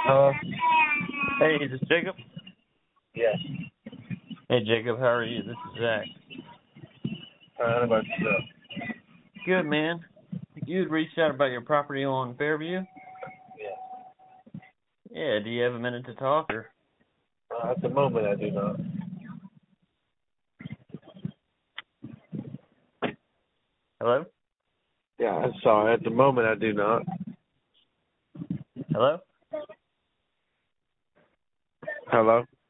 Hello? Hey, is this Jacob? Yes. Hey, Jacob, how are you? This is Zach. How about yourself? Good, man. You had reached out about your property on Fairview? Yes. Yeah, do you have a minute to talk, or? At the moment, I do not. Hello? Yeah, I'm sorry. At the moment, I do not. Hello? Hello?